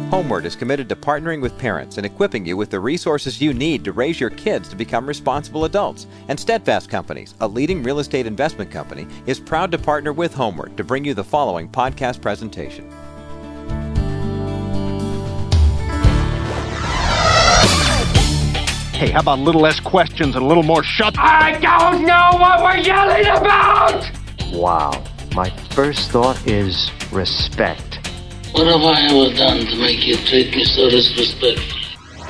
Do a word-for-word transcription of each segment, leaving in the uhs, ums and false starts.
Homeward is committed to partnering with parents and equipping you with the resources you need to raise your kids to become responsible adults. And Steadfast Companies, a leading real estate investment company, is proud to partner with Homeward to bring you the following podcast presentation. Hey, how about a little less questions and a little more shut? I don't know what we're yelling about! Wow. My first thought is respect. What have I ever done to make you treat me so disrespectfully?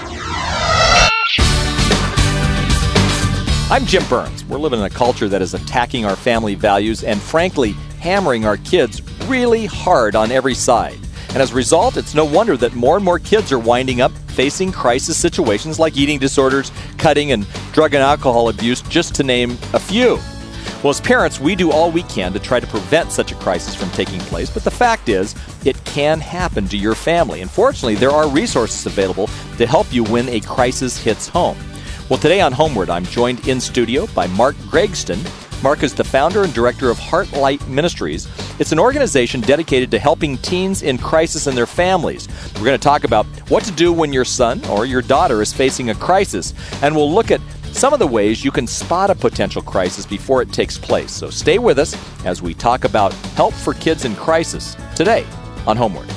I'm Jim Burns. We're living in a culture that is attacking our family values and, frankly, hammering our kids really hard on every side. And as a result, it's no wonder that more and more kids are winding up facing crisis situations like eating disorders, cutting, and drug and alcohol abuse, just to name a few. Well, as parents, we do all we can to try to prevent such a crisis from taking place, but the fact is, it can happen to your family. And fortunately, there are resources available to help you when a crisis hits home. Well, today on Homeward, I'm joined in studio by Mark Gregston. Mark is the founder and director of Heartlight Ministries. It's an organization dedicated to helping teens in crisis and their families. We're going to talk about what to do when your son or your daughter is facing a crisis, and we'll look at some of the ways you can spot a potential crisis before it takes place. So stay with us as we talk about help for kids in crisis today on Homeward.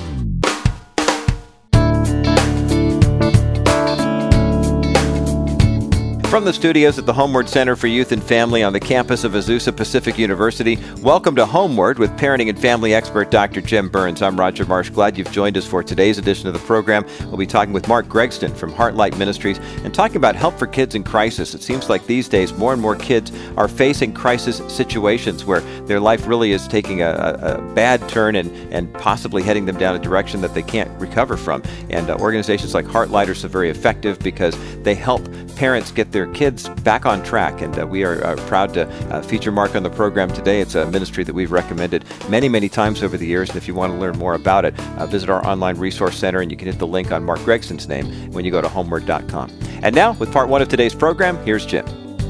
From the studios at the Homeward Center for Youth and Family on the campus of Azusa Pacific University, welcome to Homeward with parenting and family expert Doctor Jim Burns. I'm Roger Marsh. Glad you've joined us for today's edition of the program. We'll be talking with Mark Gregston from Heartlight Ministries and talking about help for kids in crisis. It seems like these days more and more kids are facing crisis situations where their life really is taking a, a, a bad turn and, and possibly heading them down a direction that they can't recover from. And uh, organizations like Heartlight are so very effective because they help parents get their kids back on track, and uh, we are uh, proud to uh, feature Mark on the program today. It's a ministry that we've recommended many, many times over the years, and if you want to learn more about it, uh, visit our online resource center, and you can hit the link on Mark Gregston's name when you go to homeward dot com. And now, with part one of today's program, here's Jim.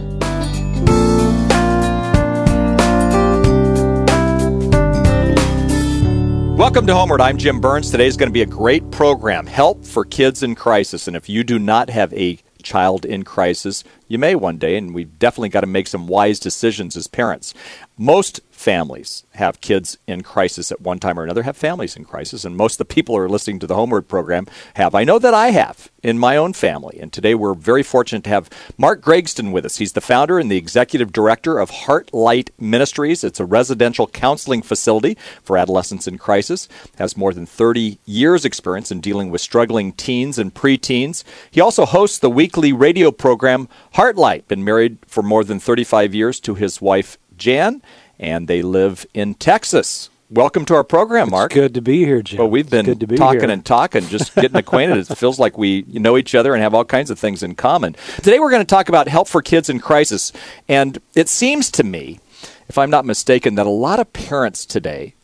Welcome to Homeward. I'm Jim Burns. Today's going to be a great program, Help for Kids in Crisis. And if you do not have a child in crisis, you may one day, and we've definitely got to make some wise decisions as parents. Most families have kids in crisis at one time or another, have families in crisis, and most of the people who are listening to the Homeward program have. I know that I have in my own family, and today we're very fortunate to have Mark Gregston with us. He's the founder and the executive director of Heartlight Ministries. It's a residential counseling facility for adolescents in crisis, has more than thirty years experience in dealing with struggling teens and preteens. He also hosts the weekly radio program Heartlight, been married for more than thirty-five years to his wife, Jan, and they live in Texas. Welcome to our program, Mark. It's good to be here, Jim. Well, we've been talking here. and talking, just getting acquainted. It feels like we know each other and have all kinds of things in common. Today we're going to talk about help for kids in crisis, and it seems to me, if I'm not mistaken, that a lot of parents today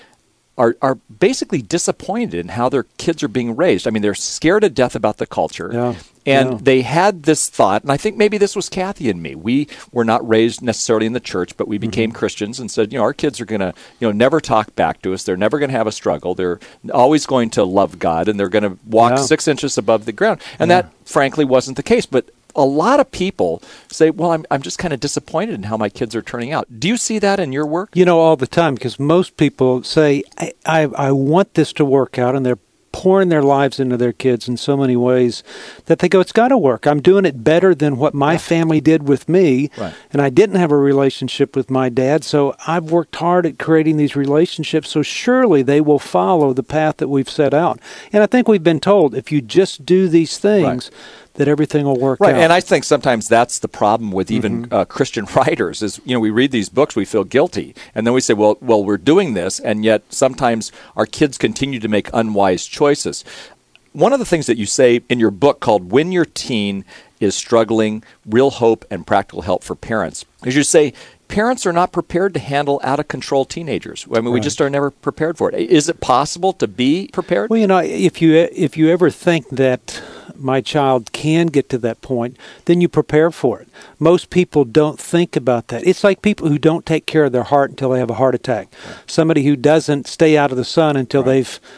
are are basically disappointed in how their kids are being raised. I mean, they're scared to death about the culture. Yeah. And yeah. they had this thought, and I think maybe this was Kathy and me. We were not raised necessarily in the church, but we became mm-hmm. Christians and said, you know, our kids are going to, you know, never talk back to us. They're never going to have a struggle. They're always going to love God, and they're going to walk yeah. six inches above the ground. And yeah. that, frankly, wasn't the case. But a lot of people say, well, I'm I'm just kind of disappointed in how my kids are turning out. Do you see that in your work? You know, all the time, because most people say, I, I, I want this to work out, and they're pouring their lives into their kids in so many ways that they go, it's got to work. I'm doing it better than what my yeah. family did with me, right. and I didn't have a relationship with my dad, so I've worked hard at creating these relationships, so surely they will follow the path that we've set out. And I think we've been told, if you just do these things, right. that everything will work right. out. And I think sometimes that's the problem with even mm-hmm. uh, Christian writers is, you know, we read these books, we feel guilty. And then we say, well, well, we're doing this, and yet sometimes our kids continue to make unwise choices. One of the things that you say in your book called When Your Teen is Struggling, Real Hope and Practical Help for Parents is you say, parents are not prepared to handle out-of-control teenagers. I mean, right. we just are never prepared for it. Is it possible to be prepared? Well, you know, if you if you ever think that my child can get to that point, then you prepare for it. Most people don't think about that. It's like people who don't take care of their heart until they have a heart attack. Right. Somebody who doesn't stay out of the sun until right. they've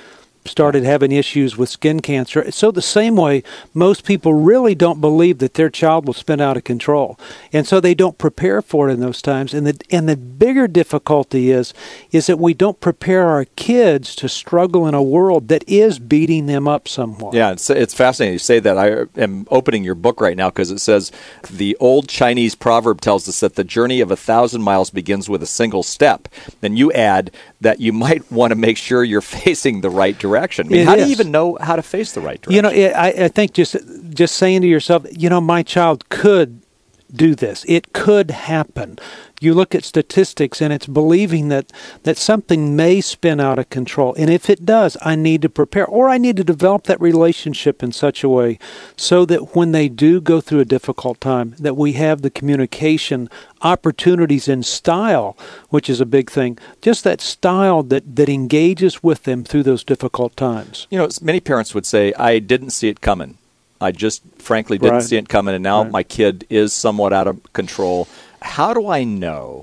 started having issues with skin cancer. So the same way, most people really don't believe that their child will spin out of control. And so they don't prepare for it in those times. And the and the bigger difficulty is, is that we don't prepare our kids to struggle in a world that is beating them up somewhat. Yeah, it's, it's fascinating you say that. I am opening your book right now because it says the old Chinese proverb tells us that the journey of a thousand miles begins with a single step. Then you add that you might want to make sure you're facing the right direction. I mean, It how is. do you even know how to face the right direction? You know, it, I, I think just just saying to yourself, you know, my child could do this. It could happen. You look at statistics, and it's believing that, that something may spin out of control. And if it does, I need to prepare, or I need to develop that relationship in such a way so that when they do go through a difficult time, that we have the communication opportunities in style, which is a big thing. Just that style that, that engages with them through those difficult times. You know, many parents would say, I didn't see it coming. I just frankly didn't Right. see it coming, and now Right. my kid is somewhat out of control. How do I know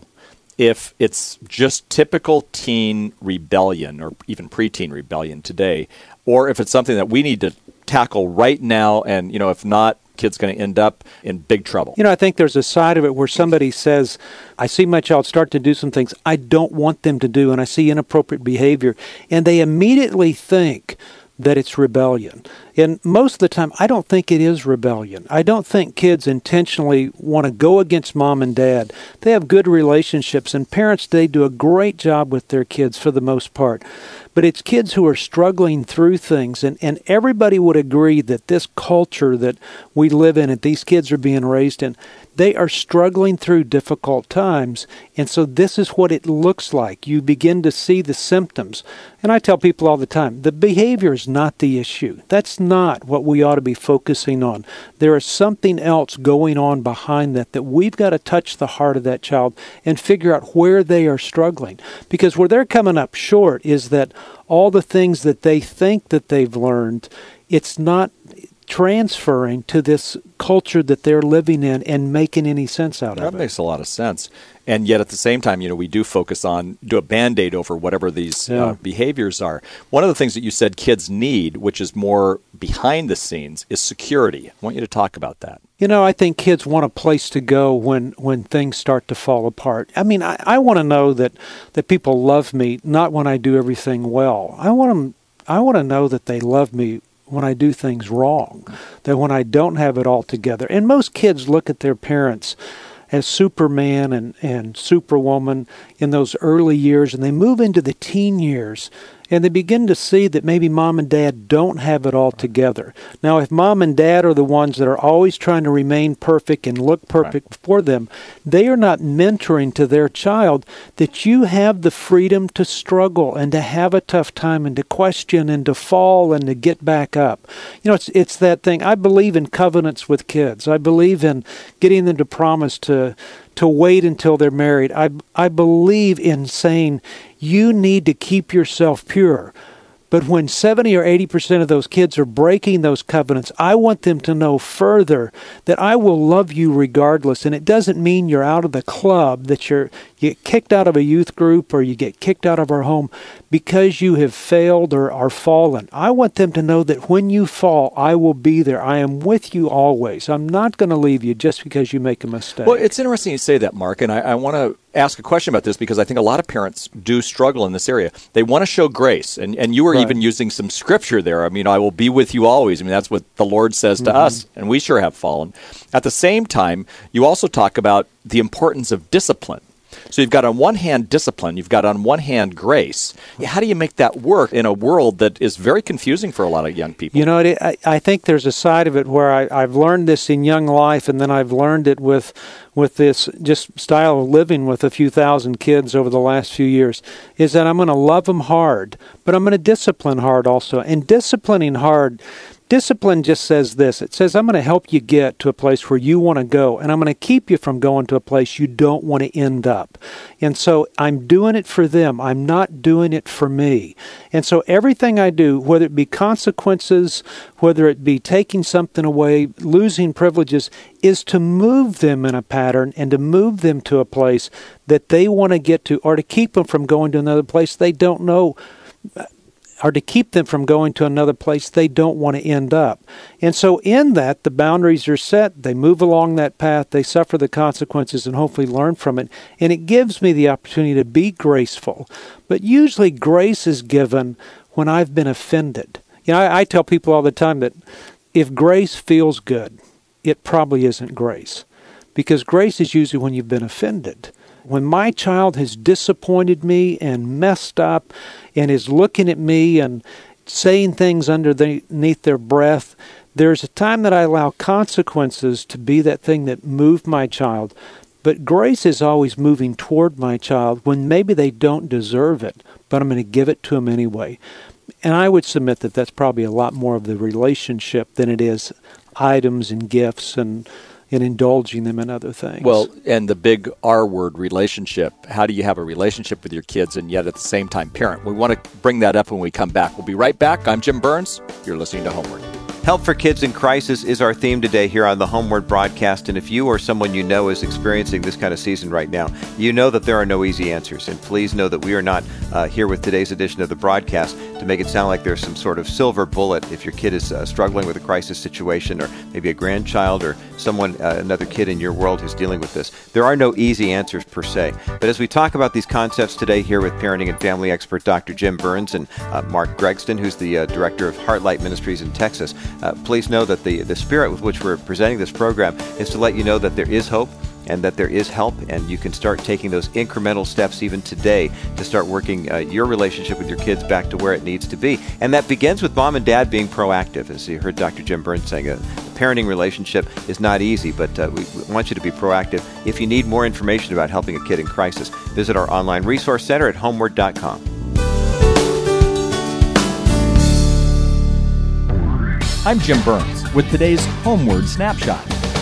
if it's just typical teen rebellion or even preteen rebellion today, or if it's something that we need to tackle right now, and, you know, if not, kid's going to end up in big trouble? You know, I think there's a side of it where somebody says, I see my child start to do some things I don't want them to do, and I see inappropriate behavior, and they immediately think that it's rebellion. And most of the time, I don't think it is rebellion. I don't think kids intentionally want to go against mom and dad. They have good relationships, and parents, they do a great job with their kids for the most part. But it's kids who are struggling through things, and, and everybody would agree that this culture that we live in and these kids are being raised in, they are struggling through difficult times, and so this is what it looks like. You begin to see the symptoms. And I tell people all the time, the behavior is not the issue. That's not what we ought to be focusing on. There is something else going on behind that that we've got to touch the heart of that child and figure out where they are struggling. Because where they're coming up short is that all the things that they think that they've learned, it's not transferring to this culture that they're living in and making any sense out That of it. makes a lot of sense. And yet at the same time, you know, we do focus on, do a Band-Aid over whatever these Yeah. uh, behaviors are. One of the things that you said kids need, which is more behind the scenes, is security. I want you to talk about that. You know, I think kids want a place to go when, when things start to fall apart. I mean, I, I want to know that, that people love me, not when I do everything well. I want them, I want to know that they love me when I do things wrong, that when I don't have it all together. And most kids look at their parents as Superman and, and Superwoman in those early years, and they move into the teen years, and they begin to see that maybe mom and dad don't have it all together. Now, if mom and dad are the ones that are always trying to remain perfect and look perfect right. for them, they are not mentoring to their child that you have the freedom to struggle and to have a tough time and to question and to fall and to get back up. You know, it's it's that thing. I believe in covenants with kids. I believe in getting them to promise to to wait until they're married. I I believe in saying you need to keep yourself pure. But when seventy or eighty percent of those kids are breaking those covenants, I want them to know further that I will love you regardless. And it doesn't mean you're out of the club, that you're you get kicked out of a youth group or you get kicked out of our home because you have failed or are fallen. I want them to know that when you fall, I will be there. I am with you always. I'm not going to leave you just because you make a mistake. Well, it's interesting you say that, Mark, and I, I want to ask a question about this because I think a lot of parents do struggle in this area. They want to show grace, and, and you were Right. even using some scripture there. I mean, I will be with you always. I mean, that's what the Lord says to Mm-hmm. us, and we sure have fallen. At the same time, you also talk about the importance of discipline. So you've got on one hand discipline, you've got on one hand grace. How do you make that work in a world that is very confusing for a lot of young people? You know, it, I, I think there's a side of it where I, I've learned this in young life, and then I've learned it with with this just style of living with a few thousand kids over the last few years, is that I'm going to love them hard, but I'm going to discipline hard also. And disciplining hard, discipline just says this. It says, I'm going to help you get to a place where you want to go, and I'm going to keep you from going to a place you don't want to end up. And so I'm doing it for them. I'm not doing it for me. And so everything I do, whether it be consequences, whether it be taking something away, losing privileges, is to move them in a pattern and to move them to a place that they want to get to, or to keep them from going to another place they don't know. are to keep them from going to another place they don't want to end up. And so in that, the boundaries are set, they move along that path, they suffer the consequences and hopefully learn from it. And it gives me the opportunity to be graceful. But usually grace is given when I've been offended. You know, I, I tell people all the time that if grace feels good, it probably isn't grace. Because grace is usually when you've been offended. When my child has disappointed me and messed up and is looking at me and saying things underneath their breath, there's a time that I allow consequences to be that thing that moved my child. But grace is always moving toward my child when maybe they don't deserve it, but I'm going to give it to them anyway. And I would submit that that's probably a lot more of the relationship than it is items and gifts and and indulging them in other things. Well, and the big R word, relationship. How do you have a relationship with your kids and yet at the same time parent? We want to bring that up when we come back. We'll be right back. I'm Jim Burns. You're listening to Homeward. Help for Kids in Crisis is our theme today here on the Homeward broadcast. And if you or someone you know is experiencing this kind of season right now, you know that there are no easy answers. And please know that we are not uh, here with today's edition of the broadcast to make it sound like there's some sort of silver bullet if your kid is uh, struggling with a crisis situation, or maybe a grandchild or someone, uh, another kid in your world who's dealing with this. There are no easy answers per se. But as we talk about these concepts today here with parenting and family expert Doctor Jim Burns and uh, Mark Gregston, who's the uh, director of Heartlight Ministries in Texas, Uh, please know that the, the spirit with which we're presenting this program is to let you know that there is hope and that there is help, and you can start taking those incremental steps even today to start working uh, your relationship with your kids back to where it needs to be. And that begins with mom and dad being proactive. As you heard Doctor Jim Burns saying, uh, the parenting relationship is not easy, but uh, we, we want you to be proactive. If you need more information about helping a kid in crisis, visit our online resource center at homeward dot com. I'm Jim Burns with today's Homeward Snapshot.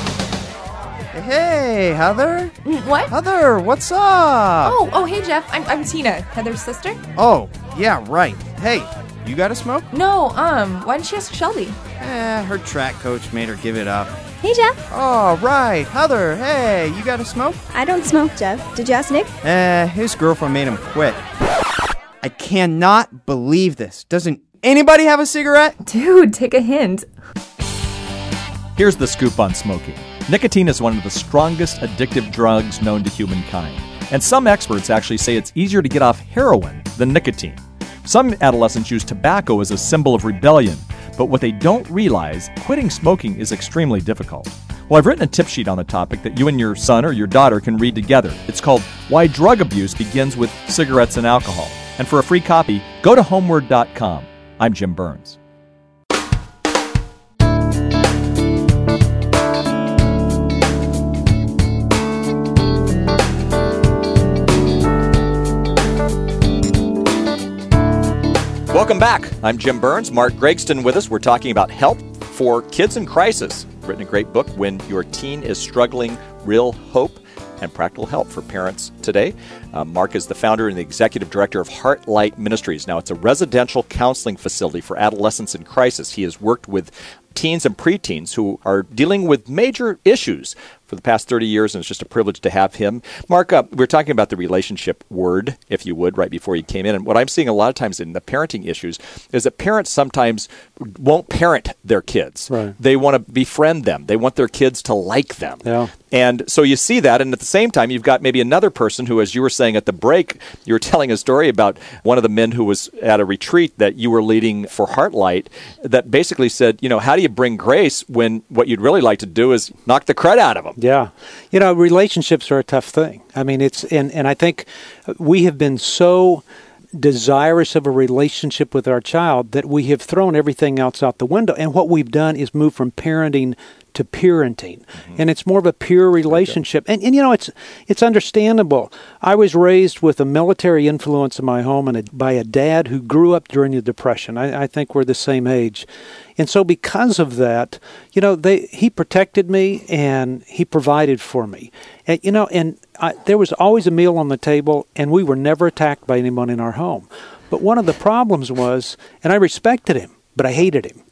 Hey, Heather. What? Heather, what's up? Oh, oh, hey, Jeff. I'm, I'm Tina, Heather's sister. Oh, yeah, right. Hey, you got a smoke? No, um, why didn't she ask Shelby? Eh, her track coach made her give it up. Hey, Jeff. Oh, right. Heather, hey, you got a smoke? I don't smoke, Jeff. Did you ask Nick? Eh, his girlfriend made him quit. I cannot believe this. Doesn't anybody have a cigarette? Dude, take a hint. Here's the scoop on smoking. Nicotine is one of the strongest addictive drugs known to humankind. And some experts actually say it's easier to get off heroin than nicotine. Some adolescents use tobacco as a symbol of rebellion, but what they don't realize, quitting smoking is extremely difficult. Well, I've written a tip sheet on the topic that you and your son or your daughter can read together. It's called Why Drug Abuse Begins with Cigarettes and Alcohol. And for a free copy, go to homeward dot com. I'm Jim Burns. Welcome back. I'm Jim Burns. Mark Gregston with us. We're talking about help for kids in crisis. Written a great book, When Your Teen is Struggling, Real Hope and Practical Help for Parents Today. Uh, Mark is the founder and the executive director of Heartlight Ministries. Now, it's a residential counseling facility for adolescents in crisis. He has worked with teens and preteens who are dealing with major issues for the past thirty years, and it's just a privilege to have him. Mark, uh, we're talking about the relationship word, if you would, right before you came in. And what I'm seeing a lot of times in the parenting issues is that parents sometimes won't parent their kids. Right. They want to befriend them. They want their kids to like them. Yeah. And so you see that, and at the same time, you've got maybe another person who, as you were saying at the break, you were telling a story about one of the men who was at a retreat that you were leading for Heartlight that basically said, you know, how do you bring grace when what you'd really like to do is knock the crud out of them? Yeah. You know, relationships are a tough thing. I mean, it's, and, and I think we have been so desirous of a relationship with our child that we have thrown everything else out the window. And what we've done is move from parenting to parenting. Mm-hmm. And it's more of a pure relationship. Okay. And, and, you know, it's it's understandable. I was raised with a military influence in my home and a, by a dad who grew up during the Depression. I, I think we're the same age. And so because of that, you know, they he protected me and he provided for me. And, you know, and I, there was always a meal on the table, and we were never attacked by anyone in our home. But one of the problems was, and I respected him, but I hated him.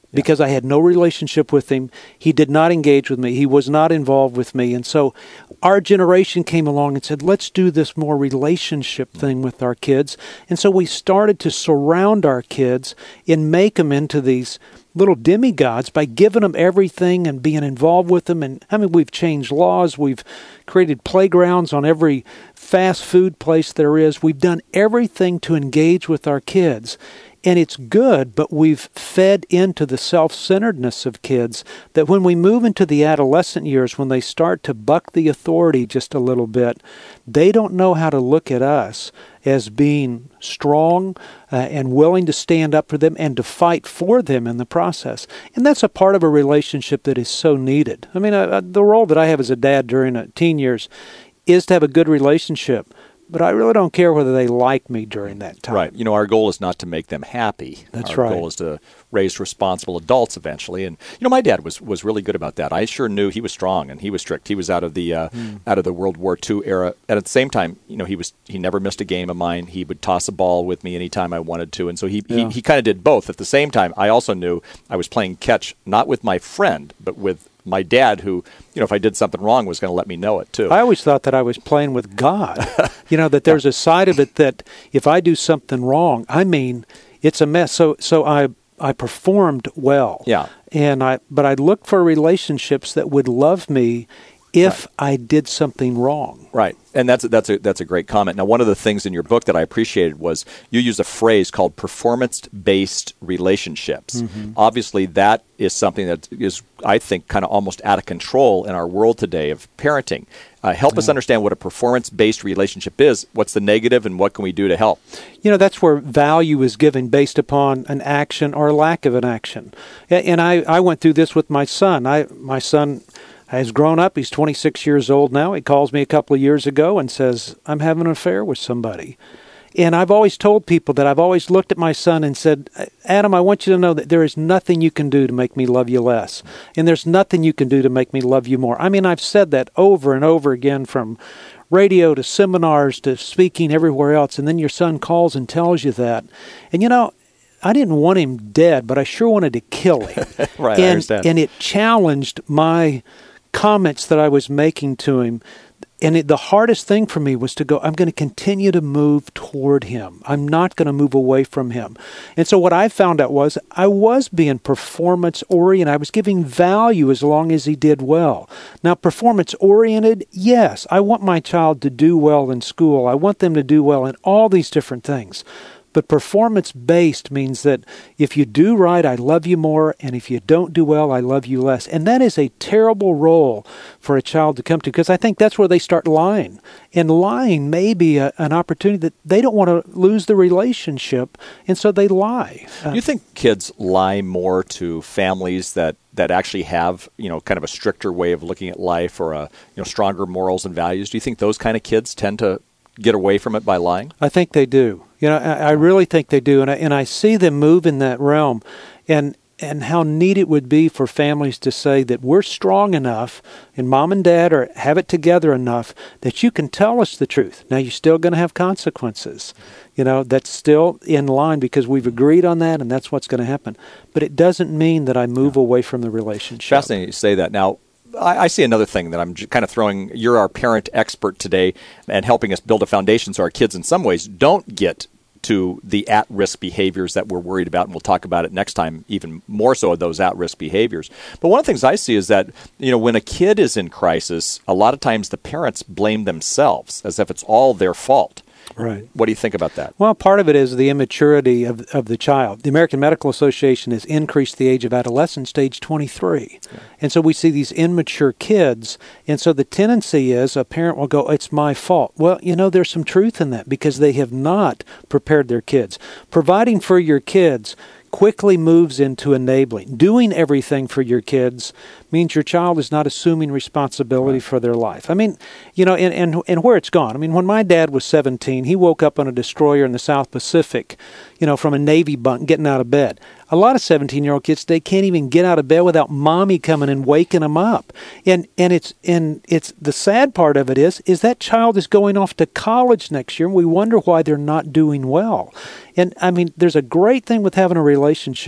because I had no relationship with him. He did not engage with me. He was not involved with me. And so our generation came along and said, let's do this more relationship thing with our kids. And so we started to surround our kids and make them into these little demigods by giving them everything and being involved with them. And I mean, we've changed laws. We've created playgrounds on every fast food place there is. We've done everything to engage with our kids. And it's good, but we've fed into the self-centeredness of kids that when we move into the adolescent years, when they start to buck the authority just a little bit, they don't know how to look at us as being strong uh, and willing to stand up for them and to fight for them in the process. And that's a part of a relationship that is so needed. I mean, uh, the role that I have as a dad during uh, teen years is to have a good relationship. But I really don't care whether they like me during that time. Right. You know, our goal is not to make them happy. That's our right. Our goal is to raise responsible adults eventually. And, you know, my dad was, was really good about that. I sure knew he was strong and he was strict. He was out of the uh, mm. out of the World War Two era. And at the same time, you know, he was he never missed a game of mine. He would toss a ball with me anytime I wanted to. And so he, yeah. he, he kind of did both. At the same time, I also knew I was playing catch, not with my friend, but with my dad, who, you know, if I did something wrong, was going to let me know it too. I always thought that I was playing with God. You know, that there's a side of it that if I do something wrong, I mean, it's a mess. So, so I I performed well. Yeah. And I, but I looked for relationships that would love me if right. I did something wrong. Right. And that's that's a that's a great comment. Now, one of the things in your book that I appreciated was you used a phrase called performance-based relationships. Mm-hmm. Obviously, that is something that is, I think, kind of almost out of control in our world today of parenting. Uh, help yeah. us understand what a performance-based relationship is. What's the negative, and what can we do to help? You know, that's where value is given based upon an action or lack of an action. And I, I went through this with my son. I my son has grown up. He's twenty-six years old now. He calls me a couple of years ago and says, I'm having an affair with somebody. And I've always told people that I've always looked at my son and said, Adam, I want you to know that there is nothing you can do to make me love you less. And there's nothing you can do to make me love you more. I mean, I've said that over and over again, from radio to seminars to speaking everywhere else. And then your son calls and tells you that. And, you know, I didn't want him dead, but I sure wanted to kill him. Right, and, I understand. And it challenged my comments that I was making to him. And it, the hardest thing for me was to go, I'm going to continue to move toward him. I'm not going to move away from him. And so what I found out was I was being performance-oriented. I was giving value as long as he did well. Now, performance-oriented, yes, I want my child to do well in school. I want them to do well in all these different things. But performance-based means that if you do right, I love you more, and if you don't do well, I love you less. And that is a terrible role for a child to come to, because I think that's where they start lying. And lying may be a, an opportunity that they don't want to lose the relationship, and so they lie. Do you think kids lie more to families that, that actually have, you know, kind of a stricter way of looking at life, or a, you know, stronger morals and values? Do you think those kind of kids tend to get away from it by lying? I think they do. You know, I, I really think they do, and I, and I see them move in that realm, and and how neat it would be for families to say that we're strong enough, and mom and dad are have it together enough that you can tell us the truth. Now, you're still going to have consequences. You know, that's still in line because we've agreed on that, and that's what's going to happen. But it doesn't mean that I move yeah. away from the relationship. Fascinating you say that. Now, I see another thing that I'm kind of throwing. You're our parent expert today and helping us build a foundation so our kids in some ways don't get to the at-risk behaviors that we're worried about, and we'll talk about it next time, even more so of those at-risk behaviors. But one of the things I see is that, you know, when a kid is in crisis, a lot of times the parents blame themselves as if it's all their fault. Right. What do you think about that? Well, part of it is the immaturity of of the child. The American Medical Association has increased the age of adolescence to age twenty-three. Yeah. And so we see these immature kids. And so the tendency is a parent will go, it's my fault. Well, you know, there's some truth in that because they have not prepared their kids. Providing for your kids quickly moves into enabling. Doing everything for your kids means your child is not assuming responsibility right. for their life. I mean, you know, and, and and where it's gone. I mean, when my dad was seventeen, he woke up on a destroyer in the South Pacific, you know, from a Navy bunk getting out of bed. A lot of seventeen-year-old kids, they can't even get out of bed without mommy coming and waking them up. And and it's and it's the sad part of it is is that child is going off to college next year, and we wonder why they're not doing well. And I mean, there's a great thing with having a relationship,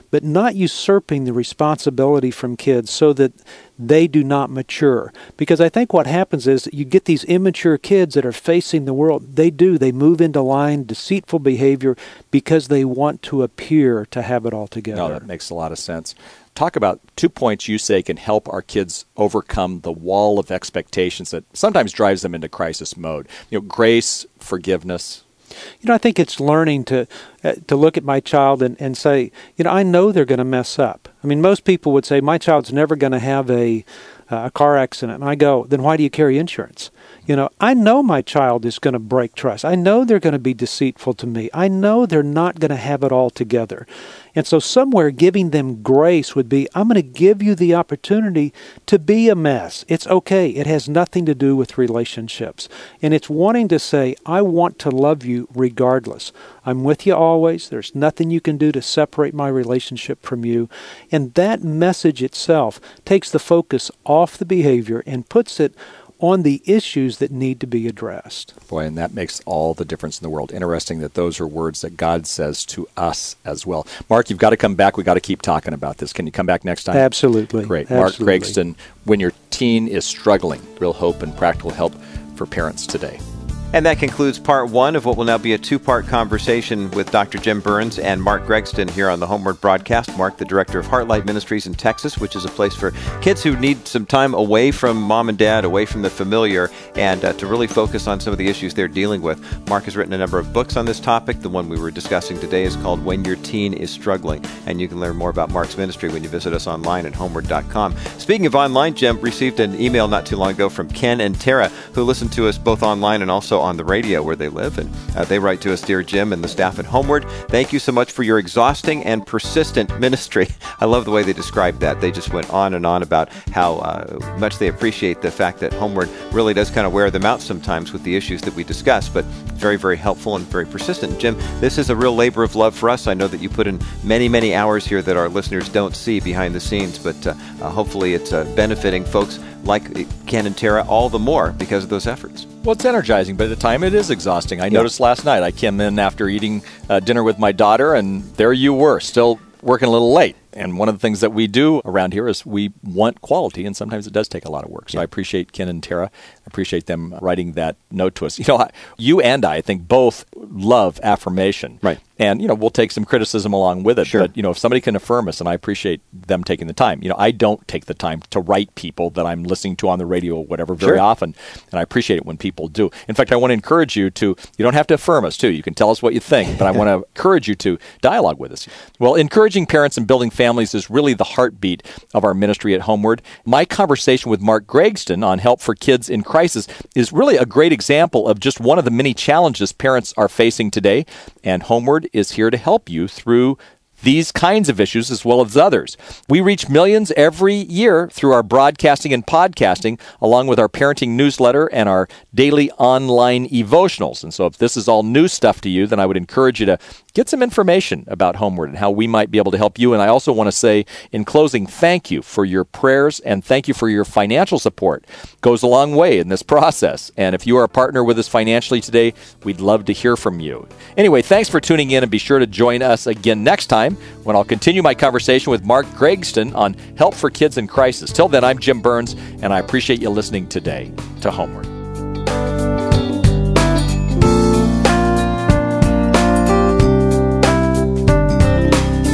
but not usurping the responsibility from kids so that they do not mature. Because I think what happens is you get these immature kids that are facing the world. They do. They move into lying, deceitful behavior because they want to appear to have it all together. No, that makes a lot of sense. Talk about two points you say can help our kids overcome the wall of expectations that sometimes drives them into crisis mode. You know, grace, forgiveness. You know, I think it's learning to uh, to look at my child and, and say, you know, I know they're going to mess up. I mean, most people would say, my child's never going to have a, uh, a car accident. And I go, then why do you carry insurance? You know, I know my child is going to break trust. I know they're going to be deceitful to me. I know they're not going to have it all together. And so somewhere giving them grace would be, I'm going to give you the opportunity to be a mess. It's okay. It has nothing to do with relationships. And it's wanting to say, I want to love you regardless. I'm with you always. There's nothing you can do to separate my relationship from you. And that message itself takes the focus off the behavior and puts it on the issues that need to be addressed. Boy, and that makes all the difference in the world. Interesting that those are words that God says to us as well. Mark, you've got to come back. We've got to keep talking about this. Can you come back next time? Absolutely. Great. Absolutely. Mark Gregston, When Your Teen is Struggling, Real Hope and Practical Help for Parents Today. And that concludes part one of what will now be a two-part conversation with Doctor Jim Burns and Mark Gregston here on the Homeward broadcast. Mark, the director of Heartlight Ministries in Texas, which is a place for kids who need some time away from mom and dad, away from the familiar, and uh, to really focus on some of the issues they're dealing with. Mark has written a number of books on this topic. The one we were discussing today is called When Your Teen is Struggling, and you can learn more about Mark's ministry when you visit us online at homeward dot com. Speaking of online, Jim received an email not too long ago from Ken and Tara, who listen to us both online and also on the radio where they live, and uh, they write to us, Dear Jim and the staff at Homeward, thank you so much for your exhausting and persistent ministry. I love the way they described that. They just went on and on about how uh, much they appreciate the fact that Homeward really does kind of wear them out sometimes with the issues that we discuss, but very, very helpful and very persistent. Jim, this is a real labor of love for us. I know that you put in many, many hours here that our listeners don't see behind the scenes, but uh, uh, hopefully it's uh, benefiting folks like Ken and Tara all the more because of those efforts. Well, it's energizing, but at the time it is exhausting. I yeah. noticed last night I came in after eating uh, dinner with my daughter, and there you were, still working a little late. And one of the things that we do around here is we want quality, and sometimes it does take a lot of work. So yeah. I appreciate Ken and Tara. I appreciate them writing that note to us. You know, you and I, I think, both love affirmation. Right. And, you know, we'll take some criticism along with it. Sure. But, you know, if somebody can affirm us, and I appreciate them taking the time. You know, I don't take the time to write people that I'm listening to on the radio or whatever very sure. often. And I appreciate it when people do. In fact, I want to encourage you to, you don't have to affirm us, too. You can tell us what you think. But I want to encourage you to dialogue with us. Well, encouraging parents and building families is really the heartbeat of our ministry at Homeward. My conversation with Mark Gregston on help for kids in crisis is really a great example of just one of the many challenges parents are facing today. And Homeward is here to help you through these kinds of issues as well as others. We reach millions every year through our broadcasting and podcasting, along with our parenting newsletter and our daily online evotionals. And so if this is all new stuff to you, then I would encourage you to get some information about Homeward and how we might be able to help you. And I also want to say, in closing, thank you for your prayers and thank you for your financial support. It goes a long way in this process. And if you are a partner with us financially today, we'd love to hear from you. Anyway, thanks for tuning in, and be sure to join us again next time when I'll continue my conversation with Mark Gregston on help for kids in crisis. Till then, I'm Jim Burns, and I appreciate you listening today to Homeward.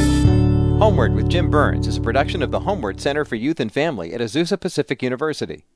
Homeward with Jim Burns is a production of the Homeward Center for Youth and Family at Azusa Pacific University.